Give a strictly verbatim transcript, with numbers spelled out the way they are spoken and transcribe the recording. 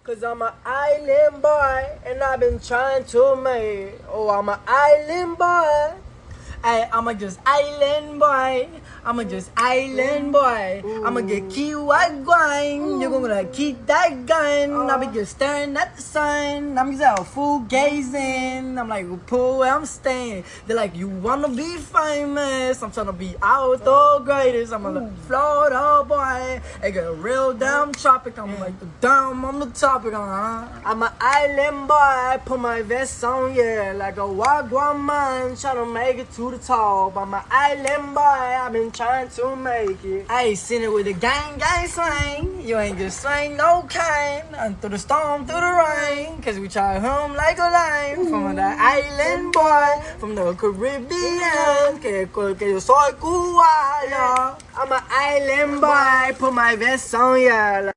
Cause I'm an island boy, and I've been trying to make. Oh, I'm an island boy. Ay, I'm a just island boy. I'm a just island boy. I'ma get key white wine. You're gonna keep that gun. I'll be just staring at the sun. I'm just out full gazing. I'm like, pull where I'm staying. They're like, you wanna be famous? I'm trying to be out the greatest. I'm a Florida boy. I get a real damn tropic. I'm like the damn on the topic. Uh-huh. I'm an island boy. I put my vest on, yeah, like a wagwan man. Trying to make it to the top. I'm an island boy. I've been trying to make it. I ain't seen it with a gang gang slang. You ain't just slang no kind. And through the storm, through the rain. Cause we try home like a line. From the island boy, from the Caribbean. Que, que yo soy cubano. I'm an island boy. Put my vest on, yeah.